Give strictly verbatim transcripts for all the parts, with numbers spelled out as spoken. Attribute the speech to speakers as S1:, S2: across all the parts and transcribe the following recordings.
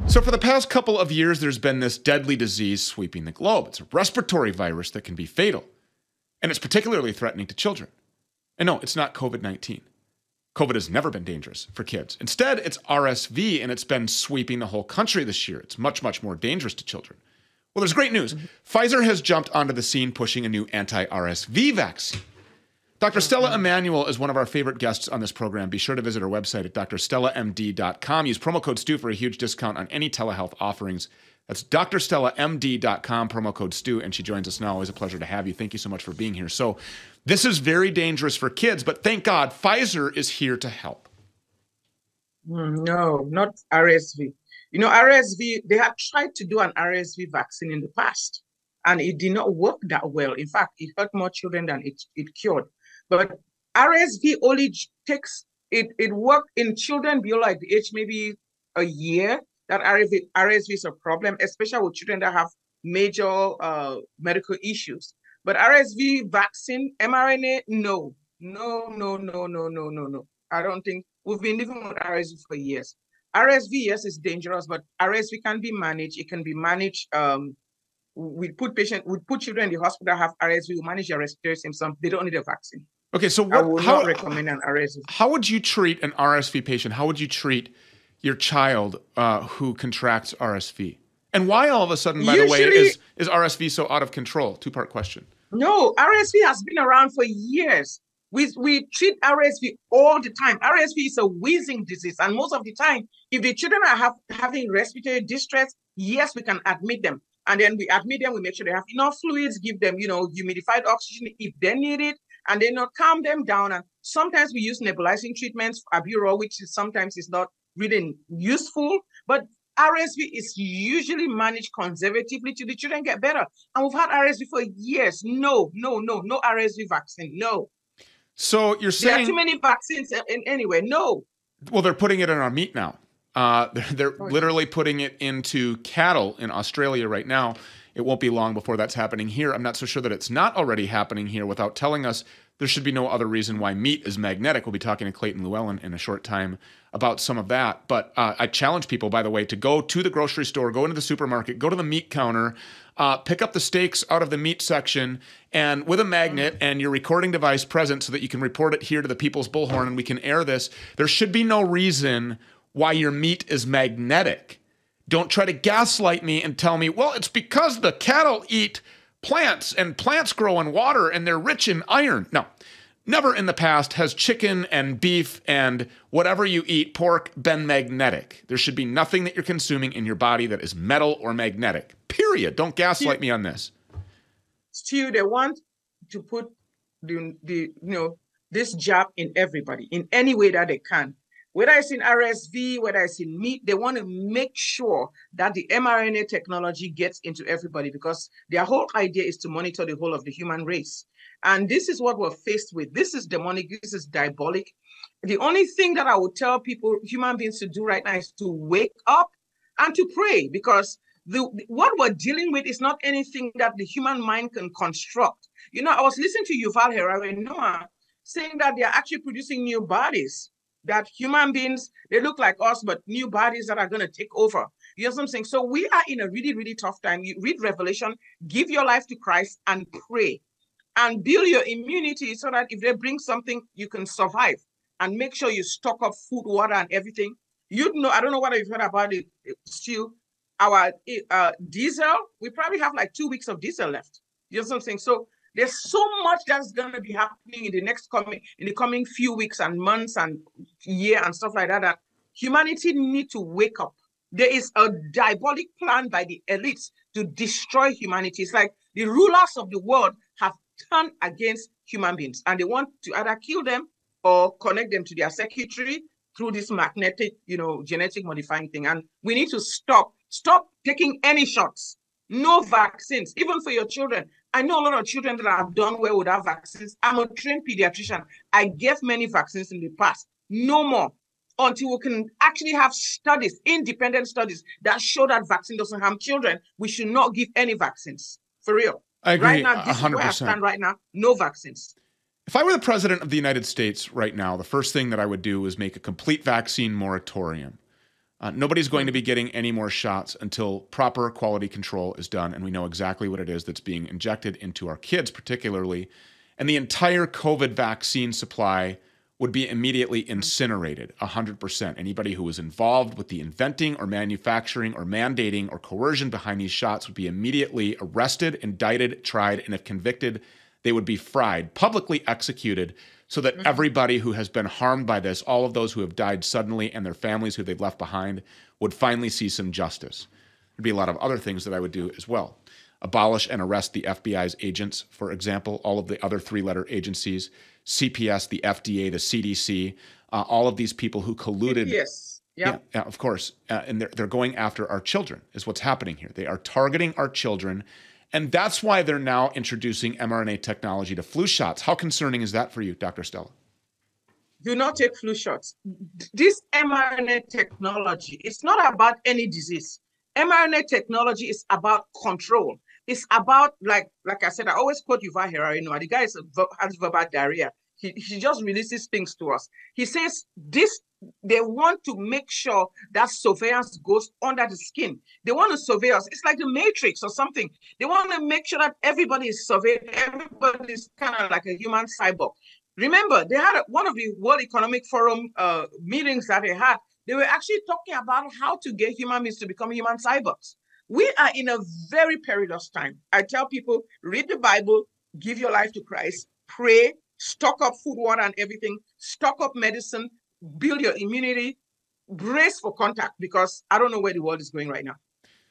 S1: So for the past couple of years, there's been this deadly disease sweeping the globe. It's a respiratory virus that can be fatal, and it's particularly threatening to children. And no, it's not COVID nineteen. COVID has never been dangerous for kids. Instead, it's R S V, and it's been sweeping the whole country this year. It's much, much more dangerous to children. Well, there's great news. Mm-hmm. Pfizer has jumped onto the scene pushing a new anti-R S V vaccine. Doctor Stella Immanuel is one of our favorite guests on this program. Be sure to visit her website at D R stella M D dot com. Use promo code Stu for a huge discount on any telehealth offerings. That's D R stella M D dot com, promo code Stu, and she joins us now. Always a pleasure to have you. Thank you so much for being here. So this is very dangerous for kids, but thank God Pfizer is here to help.
S2: No, not R S V. You know, R S V, they had tried to do an R S V vaccine in the past, and it did not work that well. In fact, it hurt more children than it, it cured. But R S V only takes, it, it worked in children below like the age maybe a year, that R S V, R S V is a problem, especially with children that have major uh, medical issues. But R S V vaccine, mRNA, no, no, no, no, no, no, no, no. I don't think, we've been living with R S V for years. R S V, yes, is dangerous, but R S V can be managed. It can be managed. Um, we put patient, we put children in the hospital that have R S V, we manage their respiratory symptoms. They don't need a vaccine.
S1: Okay, so what,
S2: I would
S1: how,
S2: not recommend an R S V.
S1: How would you treat an R S V patient? How would you treat your child uh, who contracts R S V? And why all of a sudden, by Usually, the way, is, is R S V so out of control? Two-part question.
S2: No, R S V has been around for years. We, we treat R S V all the time. R S V is a wheezing disease. And most of the time, if the children are have, having respiratory distress, yes, we can admit them. And then we admit them, we make sure they have enough fluids, give them, you know, humidified oxygen if they need it, and then not calm them down. And sometimes we use nebulizing treatments, Albuterol, which is sometimes is not really useful. But R S V is usually managed conservatively till the children get better. And we've had R S V for years. No, no, no, no R S V vaccine, no.
S1: So you're saying...
S2: There are too many vaccines in, anyway, no.
S1: Well, they're putting it in our meat now. Uh, they're they're oh, literally putting it into cattle in Australia right now. It won't be long before that's happening here. I'm not so sure that it's not already happening here without telling us there should be no other reason why meat is magnetic. We'll be talking to Clayton Llewellyn in a short time about some of that. But uh, I challenge people, by the way, to go to the grocery store, go into the supermarket, go to the meat counter, uh, pick up the steaks out of the meat section, and with a magnet and your recording device present so that you can report it here to the People's Bullhorn and we can air this. There should be no reason why your meat is magnetic. Don't try to gaslight me and tell me, well, it's because the cattle eat plants and plants grow in water and they're rich in iron. No, never in the past has chicken and beef and whatever you eat, pork, been magnetic. There should be nothing that you're consuming in your body that is metal or magnetic, period. Don't gaslight me on this.
S2: Still, they want to put the, the you know, this jab in everybody in any way that they can. Whether it's in R S V, whether it's in meat, they want to make sure that the mRNA technology gets into everybody because their whole idea is to monitor the whole of the human race. And this is what we're faced with. This is demonic. This is diabolic. The only thing that I would tell people, human beings, to do right now is to wake up and to pray because the what we're dealing with is not anything that the human mind can construct. You know, I was listening to Yuval Harari Noah saying that they are actually producing new bodies. That human beings, they look like us, but new bodies that are going to take over. You know what I'm saying? So we are in a really, really tough time. You read Revelation, give your life to Christ and pray and build your immunity so that if they bring something, you can survive and make sure you stock up food, water, and everything. You know, I don't know whether you've heard about it, still, our uh, diesel, we probably have like two weeks of diesel left. You know what I'm saying? So there's so much that's going to be happening in the next coming, in the coming few weeks and months and year and stuff like that, that humanity need to wake up. There is a diabolic plan by the elites to destroy humanity. It's like the rulers of the world have turned against human beings and they want to either kill them or connect them to their secretary through this magnetic, you know, genetic modifying thing. And we need to stop, stop taking any shots. No vaccines, even for your children. I know a lot of children that have done well without vaccines. I'm a trained pediatrician. I gave many vaccines in the past. No more until we can actually have studies, independent studies that show that vaccine doesn't harm children. We should not give any vaccines. For real.
S1: I agree.
S2: Right now, this
S1: one hundred percent.
S2: is where I stand right now. No vaccines.
S1: If I were the president of the United States right now, the first thing that I would do is make a complete vaccine moratorium. Uh, nobody's going to be getting any more shots until proper quality control is done, and we know exactly what it is that's being injected into our kids, particularly. And the entire COVID vaccine supply would be immediately incinerated, one hundred percent. Anybody who was involved with the inventing or manufacturing or mandating or coercion behind these shots would be immediately arrested, indicted, tried, and if convicted, they would be fried, publicly executed, so that everybody who has been harmed by this, all of those who have died suddenly and their families who they've left behind, would finally see some justice. There'd be a lot of other things that I would do as well. Abolish and arrest the F B I's agents, for example, all of the other three-letter agencies, C P S, the F D A, the C D C, uh, all of these people who colluded.
S2: Yes, yep.
S1: Yeah, yeah, of course. Uh, and they're, they're going after our children is what's happening here. They are targeting our children. And that's why they're now introducing mRNA technology to flu shots. How concerning is that for you, Doctor Stella?
S2: Do not take flu shots. This mRNA technology, it's not about any disease. mRNA technology is about control. It's about, like like I said, I always quote Yuval Harari. The guy is, has verbal diarrhea. He, he just releases things to us. He says this, they want to make sure that surveillance goes under the skin. They want to survey us. It's like the Matrix or something. They want to make sure that everybody is surveyed. Everybody is kind of like a human cyborg. Remember, they had a, one of the World Economic Forum uh, meetings that they had. They were actually talking about how to get human beings to become human cyborgs. We are in a very perilous time. I tell people, read the Bible, give your life to Christ, pray, stock up food, water, and everything, stock up medicine, build your immunity, brace for contact, because I don't know where the world is going right now.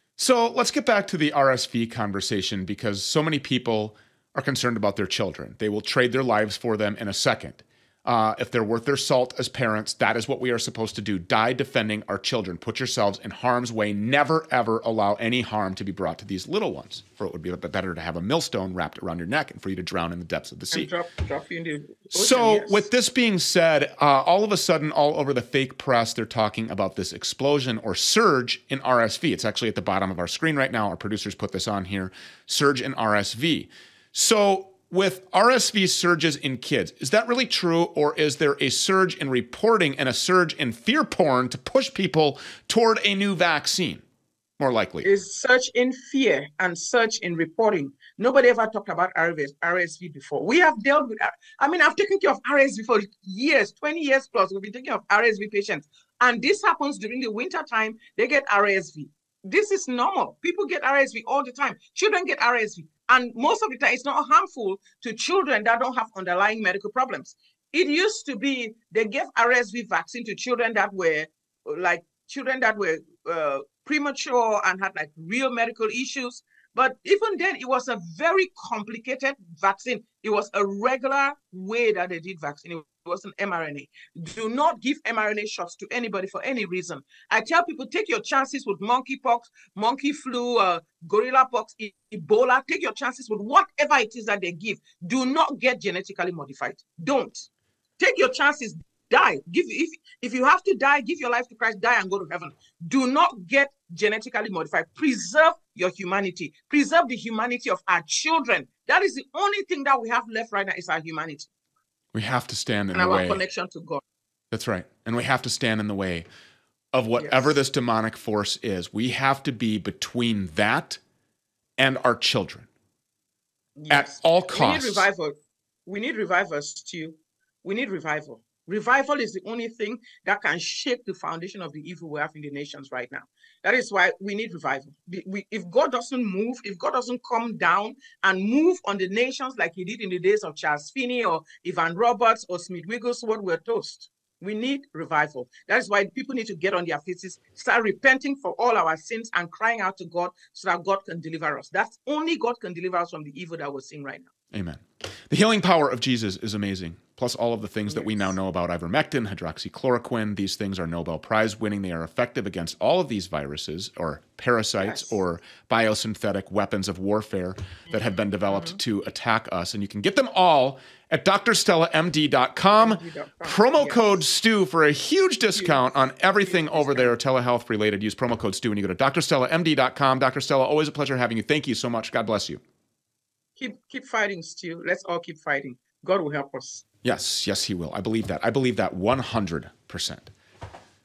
S1: So let's get back to the R S V conversation, because so many people are concerned about their children. They will trade their lives for them in a second. Uh, if they're worth their salt as parents, that is what we are supposed to do. Die defending our children. Put yourselves in harm's way. Never, ever allow any harm to be brought to these little ones. For it would be better to have a millstone wrapped around your neck and for you to drown in the depths of the sea.
S2: And drop, drop you in the ocean,
S1: so
S2: yes.
S1: With this being said, uh, all of a sudden, all over the fake press, they're talking about this explosion or surge in R S V. It's actually at the bottom of our screen right now. Our producers put this on here. Surge in R S V. So with R S V surges in kids, is that really true, or is there a surge in reporting and a surge in fear porn to push people toward a new vaccine? More likely.
S2: Is surge in fear and surge in reporting. Nobody ever talked about R S V before. We have dealt with, I mean, I've taken care of R S V for years, twenty years plus. We've been taking care of R S V patients. And this happens during the winter time. They get R S V. This is normal. People get R S V all the time. Children get R S V. And most of the time, it's not harmful to children that don't have underlying medical problems. It used to be they gave R S V vaccine to children that were like children that were uh, premature and had like real medical issues. But even then, it was a very complicated vaccine. It was a regular way that they did vaccine. It wasn't mRNA. Do not give mRNA shots to anybody for any reason. I tell people, take your chances with monkeypox, monkey flu, uh, gorilla pox, e Ebola. Take your chances with whatever it is that they give. Do not get genetically modified. Don't. Take your chances. Die. Give if if you have to die, give your life to Christ, die and go to heaven. Do not get genetically modified. Preserve your humanity. Preserve the humanity of our children. That is the only thing that we have left right now is our humanity.
S1: We have to stand in
S2: and
S1: the way.
S2: And our connection to God.
S1: That's right. And we have to stand in the way of whatever yes. this demonic force is. We have to be between that and our children. Yes. At all costs.
S2: We need revival. We need revivers too. We need revival. Revival is the only thing that can shake the foundation of the evil we have in the nations right now. That is why we need revival. We, if God doesn't move, if God doesn't come down and move on the nations like he did in the days of Charles Finney or Evan Roberts or Smith Wigglesworth, we're toast. We need revival. That is why people need to get on their faces, start repenting for all our sins and crying out to God so that God can deliver us. That's only God can deliver us from the evil that we're seeing right now.
S1: Amen. The healing power of Jesus is amazing. Plus all of the things yes. that we now know about ivermectin, hydroxychloroquine. These things are Nobel Prize winning. They are effective against all of these viruses or parasites yes. or biosynthetic weapons of warfare that have been developed mm-hmm. to attack us. And you can get them all at D R stella M D dot com. Promo yes. code STU for a huge discount on everything huge over discount. there telehealth related. Use promo code STU when you go to D R stella M D dot com. Doctor Stella, always a pleasure having you. Thank you so much. God bless you.
S2: Keep keep fighting, Stu. Let's all keep fighting. God will help us.
S1: Yes, yes, he will. I believe that. I believe that one hundred percent.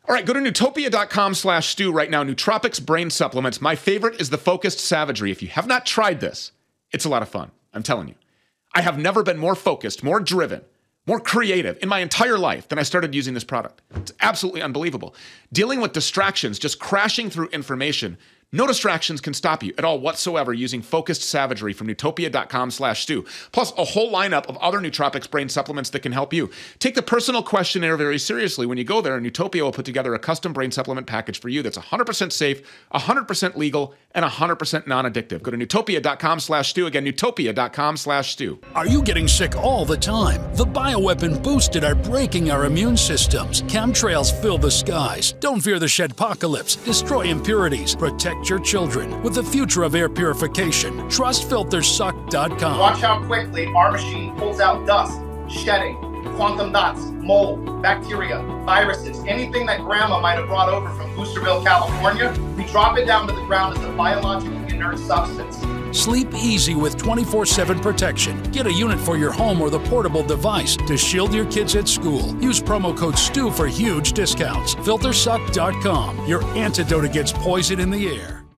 S1: All right, go to Nootopia.com slash stew right now. Nootropics brain supplements. My favorite is the Focused Savagery. If you have not tried this, it's a lot of fun. I'm telling you. I have never been more focused, more driven, more creative in my entire life than I started using this product. It's absolutely unbelievable. Dealing with distractions, just crashing through information. No distractions can stop you at all whatsoever using Focused Savagery from Nootopia.com slash stew. Plus a whole lineup of other nootropics brain supplements that can help you. Take the personal questionnaire very seriously. When you go there, Nootopia will put together a custom brain supplement package for you that's one hundred percent safe, one hundred percent legal, and one hundred percent non-addictive. Go to Nootopia.com slash stew. Again, Nootopia.com slash stew.
S3: Are you getting sick all the time? The bioweapon boosted are breaking our immune systems. Chemtrails fill the skies. Don't fear the shedpocalypse. Destroy impurities. Protect your children with the future of air purification. Trust filter suck dot com.
S4: Watch how quickly our machine pulls out dust, shedding, quantum dots, mold, bacteria, viruses, anything that grandma might have brought over from Boosterville, California. We drop it down to the ground as a biologically inert substance.
S3: Sleep easy with twenty-four seven protection. Get a unit for your home or the portable device to shield your kids at school. Use promo code STEW for huge discounts. filter suck dot com, your antidote against poison in the air.